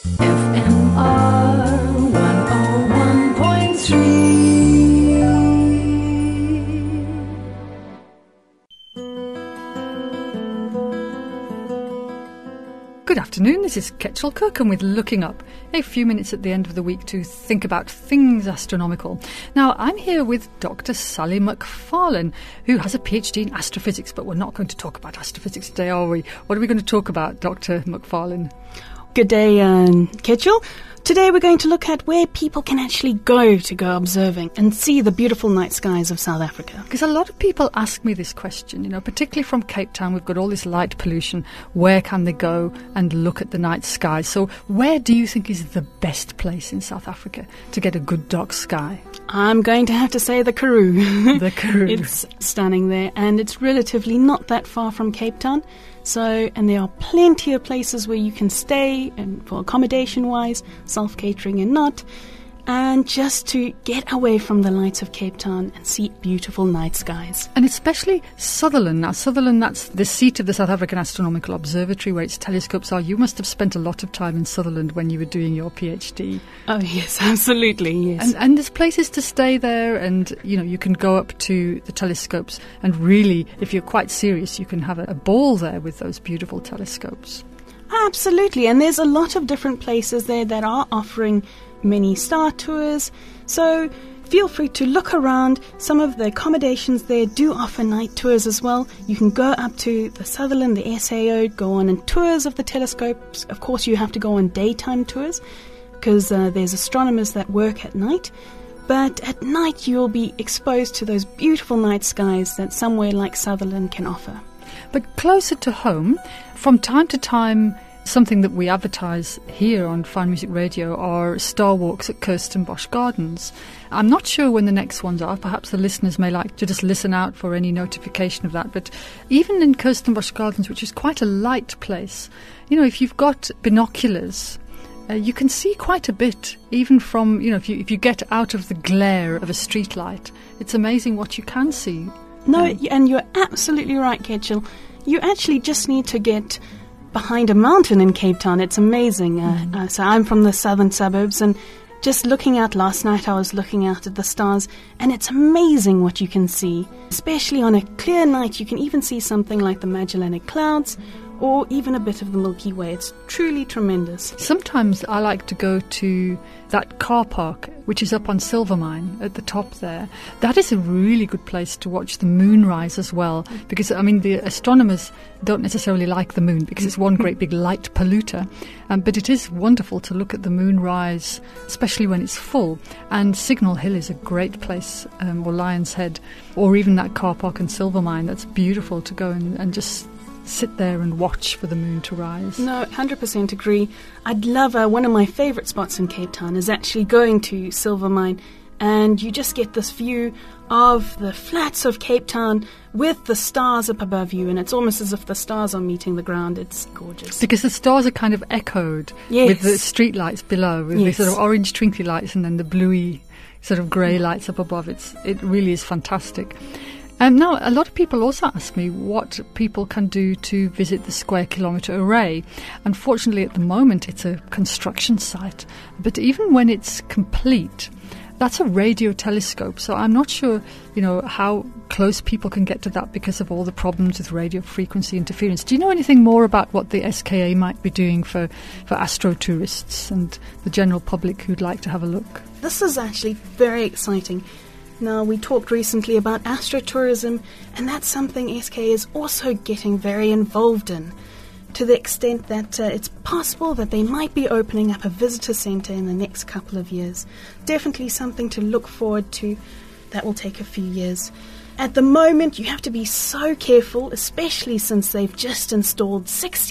FMR 101.3. Good afternoon, this is Ketchel Kirkham with Looking Up, a few minutes at the end of the week to think about things astronomical. Now, I'm here with Dr. Sally McFarlane, who has a PhD in astrophysics, but we're not going to talk about astrophysics today, are we? What are we going to talk about, Dr. McFarlane? Good day, Ketchel. Today we're going to look at where people can actually go observing and see the beautiful night skies of South Africa. Because a lot of people ask me this question, particularly from Cape Town. We've got all this light pollution. Where can they go and look at the night sky? So where do you think is the best place in South Africa to get a good dark sky? I'm going to have to say the Karoo. The Karoo. It's stunning there, and it's relatively not that far from Cape Town. And there are plenty of places where you can stay, and for accommodation-wise, self-catering and not, and just to get away from the lights of Cape Town and see beautiful night skies. And especially Sutherland. Now, Sutherland, that's the seat of the South African Astronomical Observatory, where its telescopes are. You must have spent a lot of time in Sutherland when you were doing your PhD. Oh, yes, absolutely, yes. And there's places to stay there, and, you can go up to the telescopes, and really, if you're quite serious, you can have a ball there with those beautiful telescopes. Absolutely, and there's a lot of different places there that are offering many star tours, so feel free to look around. Some of the accommodations there do offer night tours as well. You can go up to the Sutherland, the SAO, go on tours of the telescopes. Of course, you have to go on daytime tours because there's astronomers that work at night. But at night, you'll be exposed to those beautiful night skies that somewhere like Sutherland can offer. But closer to home, from time to time, something that we advertise here on Fine Music Radio are star walks at Kirstenbosch Gardens. I'm not sure when the next ones are. Perhaps the listeners may like to just listen out for any notification of that. But even in Kirstenbosch Gardens, which is quite a light place, if you've got binoculars, you can see quite a bit, even from, if you get out of the glare of a street light. It's amazing what you can see. No, and you're absolutely right, Ketchel. You actually just need to get behind a mountain in Cape Town. It's amazing. So I'm from the southern suburbs, and just looking out last night, I was looking out at the stars, and it's amazing what you can see. Especially on a clear night, you can even see something like the Magellanic Clouds, or even a bit of the Milky Way. It's truly tremendous. Sometimes I like to go to that car park, which is up on Silvermine at the top there. That is a really good place to watch the moon rise as well, because, the astronomers don't necessarily like the moon because it's one great big light polluter, but it is wonderful to look at the moon rise, especially when it's full. And Signal Hill is a great place, or Lion's Head, or even that car park in Silvermine. That's beautiful to go and just sit there and watch for the moon to rise. No, 100% agree. I'd love, one of my favourite spots in Cape Town is actually going to Silvermine, and you just get this view of the flats of Cape Town with the stars up above you, and it's almost as if the stars are meeting the ground. It's gorgeous. Because the stars are kind of echoed with the street lights below, with the sort of orange twinkly lights and then the bluey sort of grey lights up above. It really is fantastic. Now, a lot of people also ask me what people can do to visit the Square Kilometre Array. Unfortunately, at the moment, it's a construction site. But even when it's complete, that's a radio telescope. So I'm not sure, how close people can get to that because of all the problems with radio frequency interference. Do you know anything more about what the SKA might be doing for astro tourists and the general public who'd like to have a look? This is actually very exciting. Now, we talked recently about astrotourism, and that's something SK is also getting very involved in, to the extent that it's possible that they might be opening up a visitor centre in the next couple of years. Definitely something to look forward to. That will take a few years. At the moment, you have to be so careful, especially since they've just installed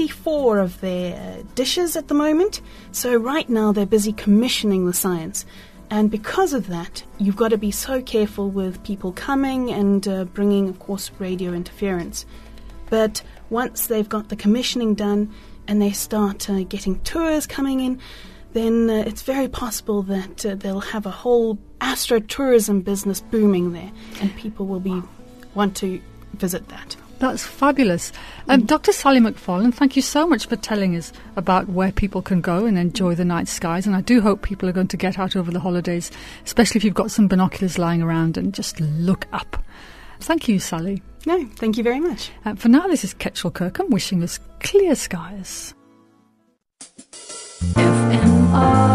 64 of their dishes at the moment. So right now, they're busy commissioning the science. And because of that, you've got to be so careful with people coming and bringing, of course, radio interference. But once they've got the commissioning done and they start getting tours coming in, then it's very possible that they'll have a whole astrotourism business booming there, and people will want to visit that. That's fabulous. Dr. Sally McFarlane, thank you so much for telling us about where people can go and enjoy the night skies. And I do hope people are going to get out over the holidays, especially if you've got some binoculars lying around, and just look up. Thank you, Sally. No, thank you very much. For now, this is Ketchel Kirkham wishing us clear skies. FMR